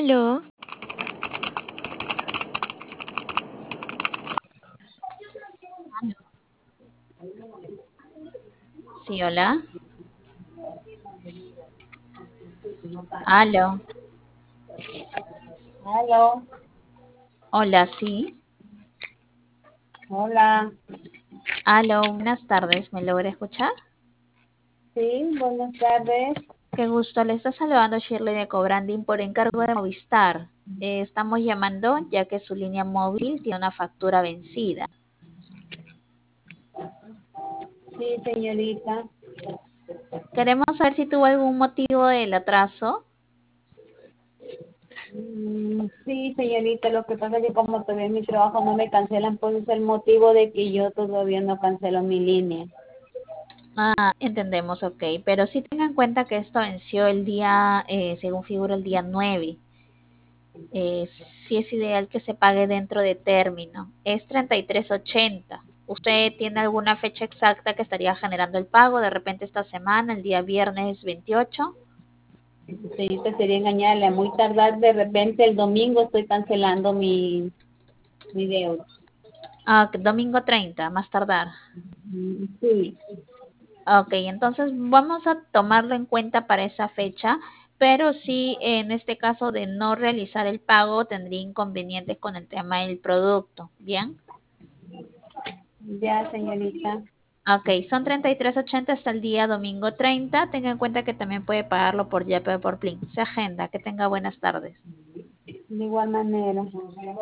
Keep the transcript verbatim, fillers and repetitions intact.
Aló, Sí, hola. Aló. Aló, Hola, sí. hola, Aló, buenas tardes. ¿Me logra escuchar? sí, buenas tardes. Qué gusto. Le está saludando Shirley de Cobranding por encargo de Movistar. Eh, estamos llamando ya que su línea móvil tiene una factura vencida. Sí, señorita. Queremos saber si tuvo algún motivo del atraso. Mm, sí, señorita, lo que pasa es que como todavía mi trabajo no me cancelan, pues es el motivo de que yo todavía no cancelo mi línea. Ah, entendemos, ok. Pero sí tengan en cuenta que esto venció el día, eh, según figura, el día nueve. Eh, sí es ideal que se pague dentro de término. Es treinta y tres ochenta. ¿Usted tiene alguna fecha exacta que estaría generando el pago? De repente esta semana, el día viernes veintiocho. Señorita, sería engañarle. A muy tardar, de repente el domingo estoy cancelando mi, mi deuda. Ah, domingo treinta, más tardar. Mm, sí, Ok, entonces vamos a tomarlo en cuenta para esa fecha, pero sí en este caso de no realizar el pago tendría inconvenientes con el tema del producto. ¿Bien? ya, señorita. Ok, son treinta y tres ochenta hasta el día domingo treinta. Tenga en cuenta que también puede pagarlo por Yape o por Plin. Se agenda. Que tenga buenas tardes. De igual manera.